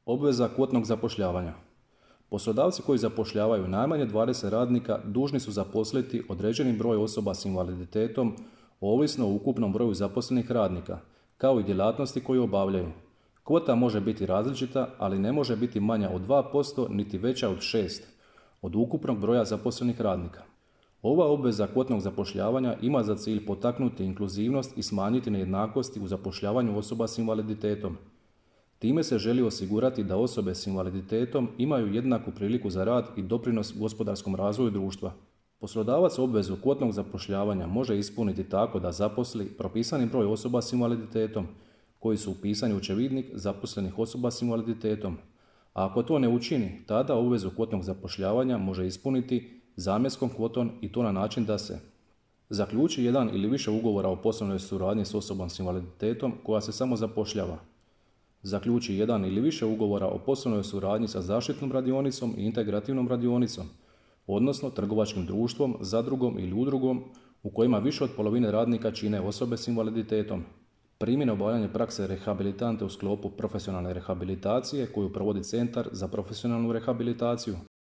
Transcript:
Obveza kvotnog zapošljavanja. Poslodavci koji zapošljavaju najmanje 20 radnika dužni su zaposliti određeni broj osoba s invaliditetom ovisno o ukupnom broju zaposlenih radnika, kao i djelatnosti koju obavljaju. Kvota može biti različita, ali ne može biti manja od 2% niti veća od 6% od ukupnog broja zaposlenih radnika. Ova obveza kvotnog zapošljavanja ima za cilj potaknuti inkluzivnost i smanjiti nejednakosti u zapošljavanju osoba s invaliditetom. Time se želi osigurati da osobe s invaliditetom imaju jednaku priliku za rad i doprinos gospodarskom razvoju društva. Poslodavac obvezu kvotnog zapošljavanja može ispuniti tako da zaposli propisani broj osoba s invaliditetom koji su upisani u očevidnik zaposlenih osoba s invaliditetom. A ako to ne učini, tada obvezu kvotnog zapošljavanja može ispuniti zamjenskom kvotom i to na način da se zaključi jedan ili više ugovora o poslovnoj suradnji s osobom s invaliditetom koja se samo zapošljava, zaključi jedan ili više ugovora o poslovnoj suradnji sa zaštitnom radionicom i integrativnom radionicom, odnosno trgovačkim društvom, zadrugom ili udrugom u kojima više od polovine radnika čine osobe s invaliditetom. Primjena obavljanja prakse rehabilitante u sklopu profesionalne rehabilitacije koju provodi Centar za profesionalnu rehabilitaciju.